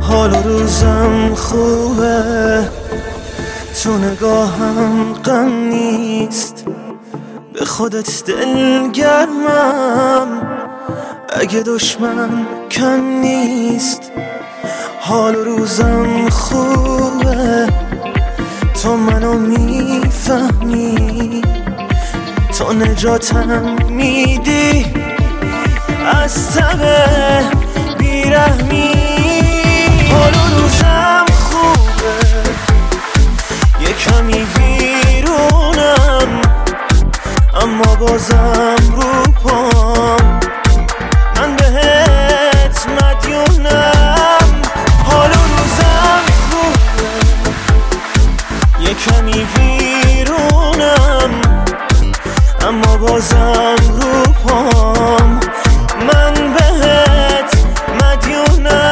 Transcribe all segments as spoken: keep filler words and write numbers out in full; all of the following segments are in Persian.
حال و روزم خوبه، تو نگاهم غم نیست، به خودت دلگرمم اگه دشمن کم نیست. حال و روزم خوبه، تو منو میفهمی، تو نجاتم میدی از تب بیرحمی. حال و روزم خوبه، یه کمی ویرونم، اما بازم رو پام من بهت مدیونم. حال و روزم خوبه، یه کمی ویرونم، اما بازم رو پام من بهت مدیونم.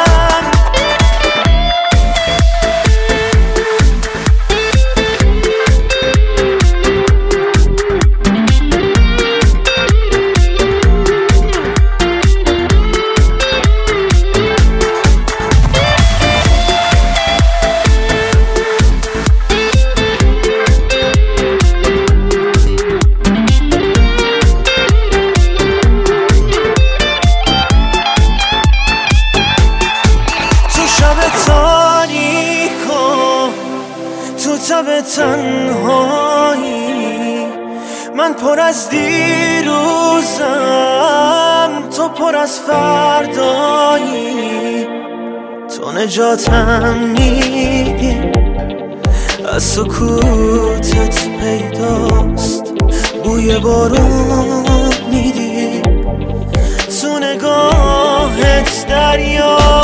تو تب تنهایی من پر از دیروزم، تو پر از فردایی، تو نجاتم میدی از سکوتت پیداست، بوی بارون میدی تو نگاهت دریا.